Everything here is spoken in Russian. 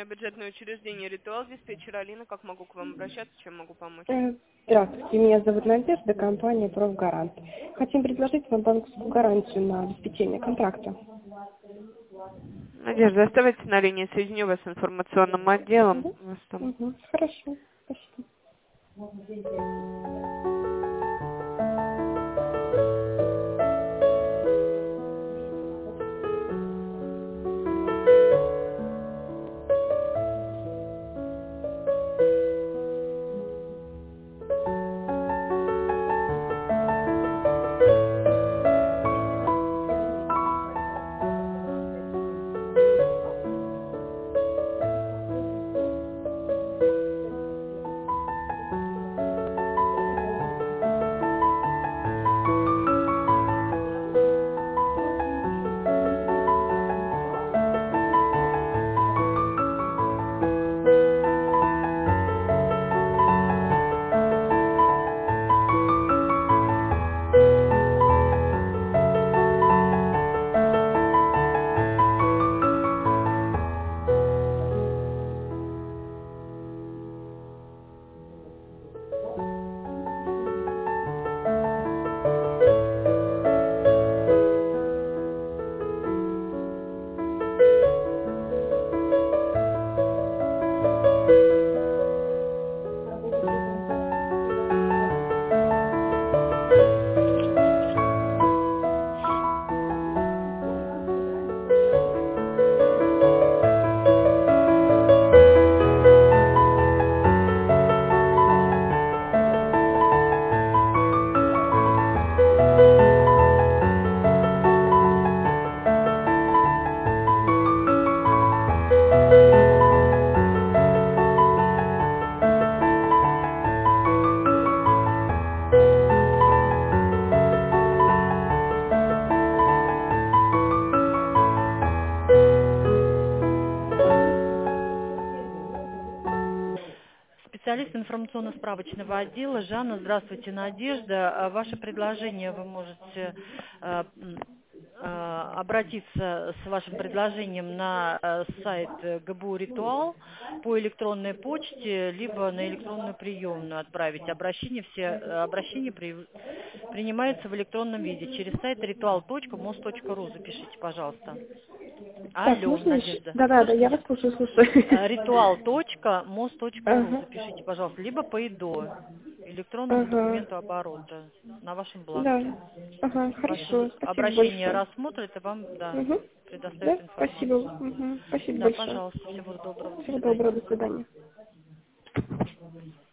крупное бюджетное учреждение «Ритуал», диспетчер Алина. Как могу к вам обращаться, чем могу помочь? Здравствуйте, меня зовут Надежда, компания «Профгарант». Хотим предложить вам банковскую гарантию на обеспечение контракта. Надежда, оставайтесь на линии, соединю вас с информационным отделом. Угу. У вас там... Хорошо, спасибо. Специалист информационно-справочного отдела. Жанна, здравствуйте, Надежда. Ваше предложение вы можете обратиться с вашим предложением на сайт ГБУ «Ритуал» по электронной почте, либо на электронную приемную отправить обращение. Все обращения принимаются в электронном виде через сайт ritual.mos.ru. Запишите, пожалуйста. Так, Алло, можно еще? Надежда. Да, я вас слушаю. Ritual.mos.ru. Запишите, пожалуйста, либо по ИДО, электронному документу оборота, на вашем бланке. Да. Хорошо. Ваше Спасибо обращение большое. рассмотрят и вам, предоставят Да, спасибо. информацию. Спасибо Да, большое. пожалуйста, всего доброго, до Всего свидания. доброго, до свидания.